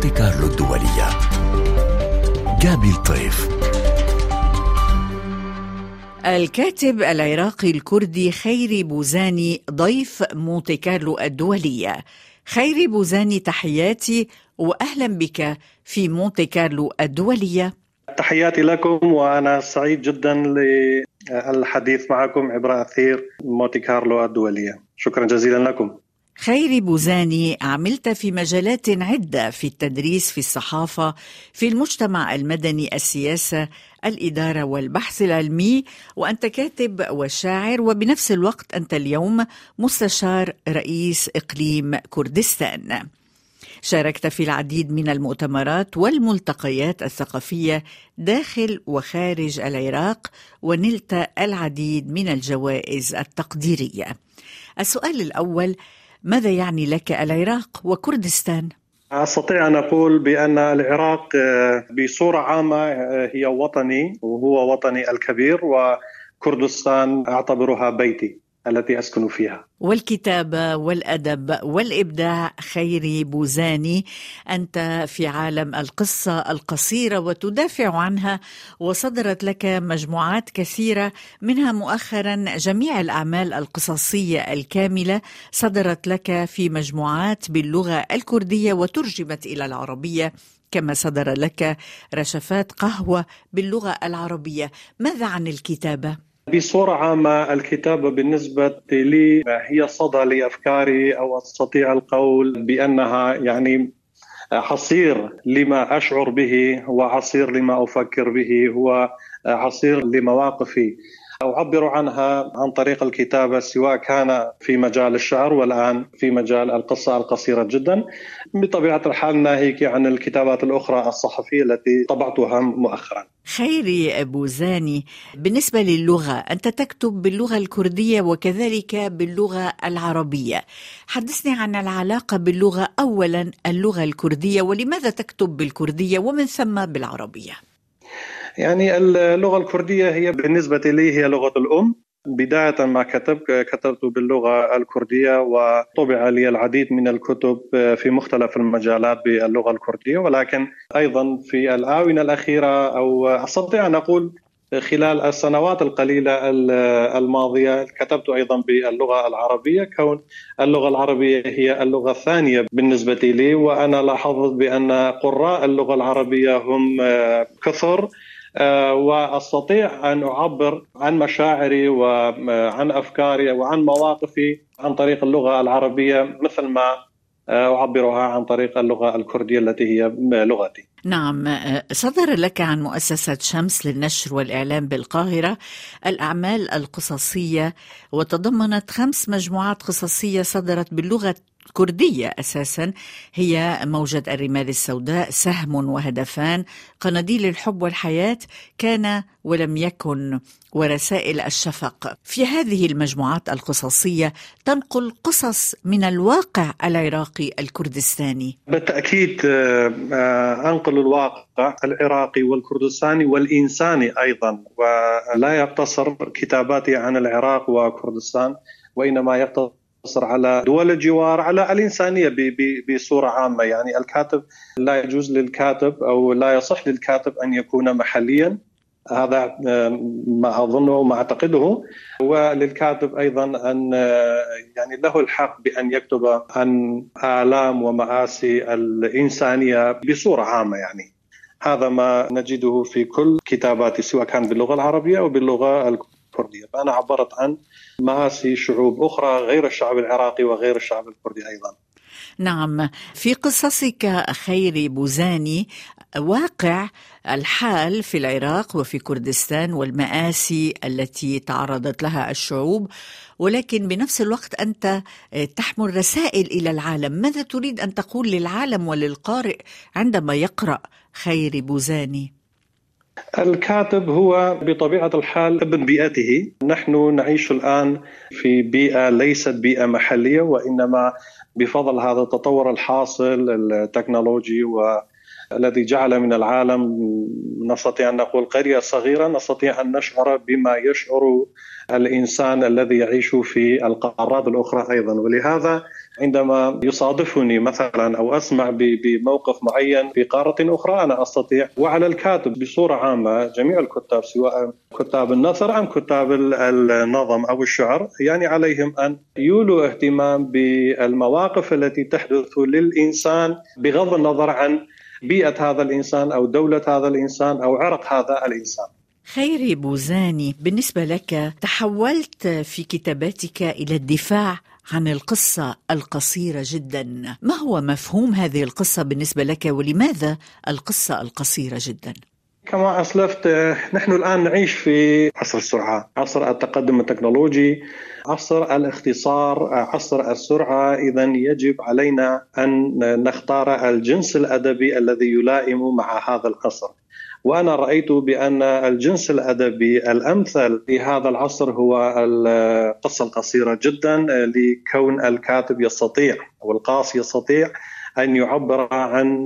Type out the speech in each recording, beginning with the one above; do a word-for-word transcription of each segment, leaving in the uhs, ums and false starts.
مونتي كارلو الدولية. جابي الطيف. الكاتب العراقي الكردي خيري بوزاني ضيف مونتي كارلو الدولية. خيري بوزاني، تحياتي وأهلا بك في مونتي كارلو الدولية. تحياتي لكم، وأنا سعيد جدا للحديث معكم عبر أثير مونتي كارلو الدولية. شكرا جزيلا لكم. خيري بوزاني، عملت في مجالات عدة، في التدريس، في الصحافة، في المجتمع المدني، السياسة، الإدارة والبحث العلمي، وأنت كاتب وشاعر، وبنفس الوقت أنت اليوم مستشار رئيس إقليم كردستان. شاركت في العديد من المؤتمرات والملتقيات الثقافية داخل وخارج العراق، ونلت العديد من الجوائز التقديرية. السؤال الأول: ماذا يعني لك العراق وكردستان؟ أستطيع أن أقول بأن العراق بصورة عامة هي وطني، وهو وطني الكبير، وكردستان أعتبرها بيتي التي أسكن فيها. والكتابة والأدب والإبداع خيري بوزاني، أنت في عالم القصة القصيرة وتدافع عنها، وصدرت لك مجموعات كثيرة، منها مؤخرا جميع الأعمال القصصية الكاملة صدرت لك في مجموعات باللغة الكردية وترجمت إلى العربية، كما صدر لك رشفات قهوة باللغة العربية. ماذا عن الكتابة؟ بصورة عامة الكتابة بالنسبة لي هي صدى لأفكاري، أو أستطيع القول بأنها يعني حصير لما أشعر به، وعصير لما أفكر به، هو عصير لمواقفي أعبر عنها عن طريق الكتابة، سواء كان في مجال الشعر والآن في مجال القصة القصيرة جدا، بطبيعة الحال ناهيك عن الكتابات الأخرى الصحفية التي طبعتها مؤخرا. خيري بوزاني، بالنسبة للغة، أنت تكتب باللغة الكردية وكذلك باللغة العربية. حدثني عن العلاقة باللغة، أولا اللغة الكردية، ولماذا تكتب بالكردية ومن ثم بالعربية؟ يعني اللغة الكردية هي بالنسبة لي هي لغة الأم. بداية ما كتب كتبت باللغة الكردية، وطبع لي العديد من الكتب في مختلف المجالات باللغة الكردية، ولكن أيضا في الآونة الأخيرة، أو أستطيع أن أقول خلال السنوات القليلة الماضية، كتبت أيضا باللغة العربية، كون اللغة العربية هي اللغة الثانية بالنسبة لي، وأنا لاحظت بأن قراء اللغة العربية هم كثر، وأستطيع أن أعبر عن مشاعري وعن أفكاري وعن مواقفي عن طريق اللغة العربية مثل ما أعبرها عن طريق اللغة الكردية التي هي لغتي. نعم، صدر لك عن مؤسسة شمس للنشر والإعلام بالقاهرة الأعمال القصصية، وتضمنت خمس مجموعات قصصية صدرت باللغة كردية أساسا، هي موجة الرمال السوداء، سهم وهدفان، قناديل الحب والحياة، كان ولم يكن، ورسائل الشفق. في هذه المجموعات القصصية تنقل قصص من الواقع العراقي الكردستاني. بالتأكيد أنقل الواقع العراقي والكردستاني والإنساني أيضا، ولا يقتصر كتاباتي عن العراق وكردستان، وإنما يقتصر على دول الجوار، على الإنسانية بصورة عامة. يعني الكاتب لا يجوز للكاتب أو لا يصح للكاتب أن يكون محليا، هذا ما أظنه وما أعتقده، وللكاتب أيضا أن يعني له الحق بأن يكتب عن آلام ومآسي الإنسانية بصورة عامة. يعني هذا ما نجده في كل كتاباتي، سواء كان باللغة العربية أو باللغة الكردية. فأنا عبرت عن مآسي شعوب أخرى غير الشعب العراقي وغير الشعب الكردي أيضا. نعم، في قصصك خيري بوزاني واقع الحال في العراق وفي كردستان والمآسي التي تعرضت لها الشعوب، ولكن بنفس الوقت أنت تحمل رسائل إلى العالم. ماذا تريد أن تقول للعالم وللقارئ عندما يقرأ خيري بوزاني؟ الكاتب هو بطبيعة الحال ابن بيئته. نحن نعيش الآن في بيئة ليست بيئة محلية، وإنما بفضل هذا التطور الحاصل التكنولوجي والذي جعل من العالم، نستطيع أن نقول قرية صغيرة، نستطيع أن نشعر بما يشعر الإنسان الذي يعيش في القارات الأخرى أيضا. ولهذا عندما يصادفني مثلا أو أسمع بموقف معين في قارة أخرى، أنا أستطيع، وعلى الكاتب بصورة عامة جميع الكتاب سواء كتاب النثر أم كتاب النظم أو الشعر، يعني عليهم أن يولوا اهتمام بالمواقف التي تحدث للإنسان بغض النظر عن بيئة هذا الإنسان أو دولة هذا الإنسان أو عرق هذا الإنسان. خيري بوزاني، بالنسبة لك تحولت في كتاباتك إلى الدفاع عن القصة القصيرة جدا. ما هو مفهوم هذه القصة بالنسبة لك، ولماذا القصة القصيرة جدا؟ كما أسلفت، نحن الآن نعيش في عصر السرعة، عصر التقدم التكنولوجي، عصر الاختصار، عصر السرعة. إذن يجب علينا أن نختار الجنس الأدبي الذي يلائم مع هذا العصر. وأنا رأيت بأن الجنس الأدبي الأمثل لهذا العصر هو القصة القصيرة جدا، لكون الكاتب يستطيع أو القاص يستطيع أن يعبر عن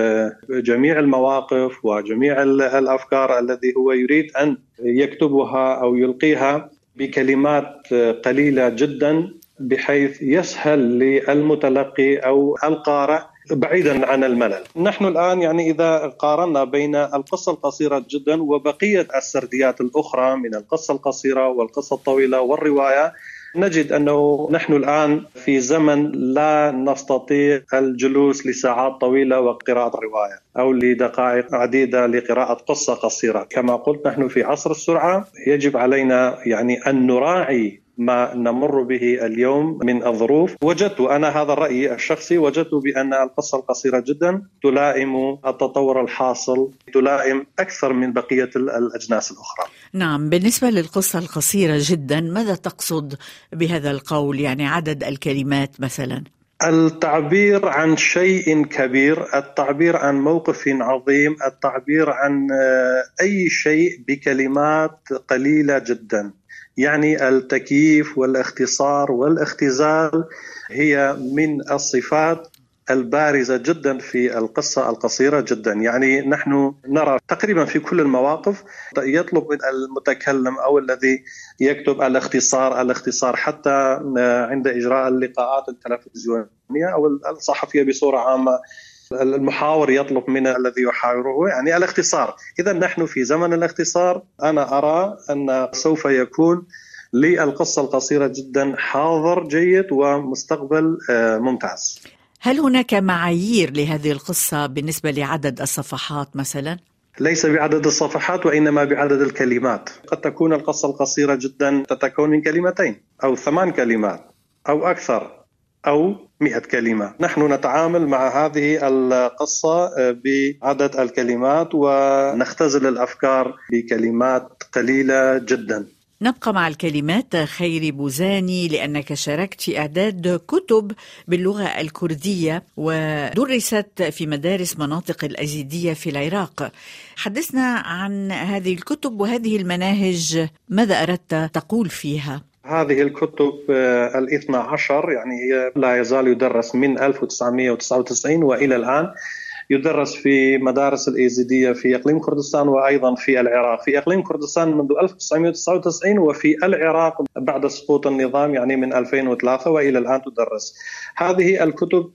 جميع المواقف وجميع الأفكار التي هو يريد أن يكتبها أو يلقيها بكلمات قليلة جدا، بحيث يسهل للمتلقي أو القارئ بعيدا عن الملل. نحن الآن يعني إذا قارنا بين القصة القصيرة جدا وبقية السرديات الأخرى من القصة القصيرة والقصة الطويلة والرواية، نجد أنه نحن الآن في زمن لا نستطيع الجلوس لساعات طويلة وقراءة رواية أو لدقائق عديدة لقراءة قصة قصيرة. كما قلت، نحن في عصر السرعة، يجب علينا يعني أن نراعي ما نمر به اليوم من الظروف. وجدت أنا هذا الرأي الشخصي، وجدت بأن القصة القصيرة جدا تلائم التطور الحاصل، تلائم أكثر من بقية الأجناس الأخرى. نعم، بالنسبة للقصة القصيرة جدا، ماذا تقصد بهذا القول؟ يعني عدد الكلمات مثلا؟ التعبير عن شيء كبير، التعبير عن موقف عظيم، التعبير عن أي شيء بكلمات قليلة جدا. يعني التكييف والاختصار والاختزال هي من الصفات البارزة جدا في القصة القصيرة جدا. يعني نحن نرى تقريبا في كل المواقف يطلب من المتكلم أو الذي يكتب الاختصار الاختصار حتى عند إجراء اللقاءات التلفزيونية أو الصحفية بصورة عامة. المحاور يطلب من الذي يحاوره يعني الاختصار. إذا نحن في زمن الاختصار. أنا أرى أن سوف يكون للقصة القصيرة جدا حاضر جيد ومستقبل ممتاز. هل هناك معايير لهذه القصة بالنسبة لعدد الصفحات مثلا؟ ليس بعدد الصفحات وإنما بعدد الكلمات. قد تكون القصة القصيرة جدا تتكون من كلمتين أو ثمان كلمات أو أكثر أو مئة كلمة. نحن نتعامل مع هذه القصة بعدد الكلمات ونختزل الأفكار بكلمات قليلة جدا. نبقى مع الكلمات. خيري بوزاني، لأنك شاركت في إعداد كتب باللغة الكردية ودرست في مدارس مناطق الأزيدية في العراق. حدثنا عن هذه الكتب وهذه المناهج، ماذا أردت تقول فيها؟ هذه الكتب الاثنى عشر يعني لا يزال يدرس من ألف وتسعمئة وتسعة وتسعين وإلى الآن. يدرس في مدارس الإيزيدية في إقليم كردستان وأيضا في العراق. في إقليم كردستان منذ ألف وتسعمئة وتسعة وتسعين، وفي العراق بعد سقوط النظام يعني من ألفين وثلاثة وإلى الآن تدرس. هذه الكتب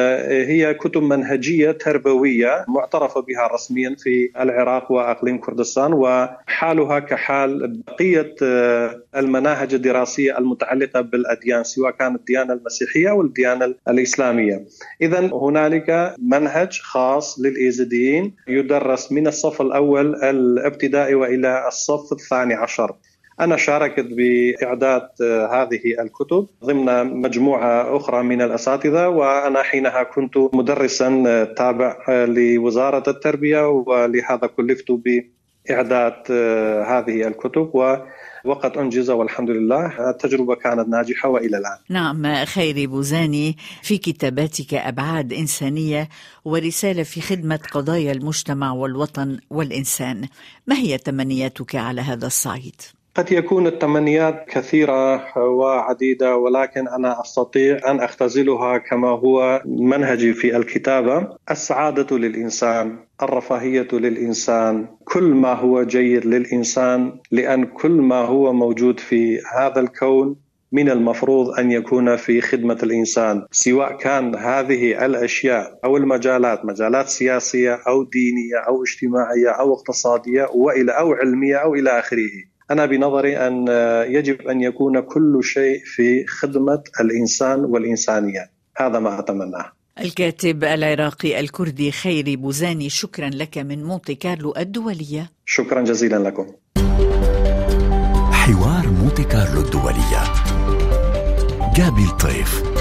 هي كتب منهجية تربوية معترف بها رسميا في العراق وإقليم كردستان، وحالها كحال بقية المناهج الدراسية المتعلقة بالأديان، سواء كانت الديانة المسيحية أو الديانة الإسلامية. إذن هنالك منهج خاص للإيزيديين يدرس من الصف الأول الابتدائي وإلى الصف الثاني عشر. أنا شاركت بإعداد هذه الكتب ضمن مجموعة أخرى من الأساتذة، وأنا حينها كنت مدرسا تابع لوزارة التربية، ولهذا كلفت بإعداد هذه الكتب و وقد أنجز والحمد لله. التجربة كانت ناجحة وإلى الآن. نعم. خيري بوزاني، في كتاباتك أبعاد إنسانية ورسالة في خدمة قضايا المجتمع والوطن والإنسان. ما هي تمنياتك على هذا الصعيد؟ قد يكون التمنيات كثيرة وعديدة، ولكن أنا أستطيع أن أختزلها كما هو منهجي في الكتابة. السعادة للإنسان، الرفاهية للإنسان، كل ما هو جيد للإنسان، لأن كل ما هو موجود في هذا الكون من المفروض أن يكون في خدمة الإنسان، سواء كان هذه الأشياء أو المجالات مجالات سياسية أو دينية أو اجتماعية أو اقتصادية وإلى أو علمية أو إلى آخره. أنا بنظري أن يجب أن يكون كل شيء في خدمة الإنسان والإنسانية، هذا ما أتمناه. الكاتب العراقي الكردي خيري بوزاني، شكرا لك من مونتي كارلو الدولية. شكرا جزيلا لكم. حوار مونتي كارلو الدولية، جابي الطيف.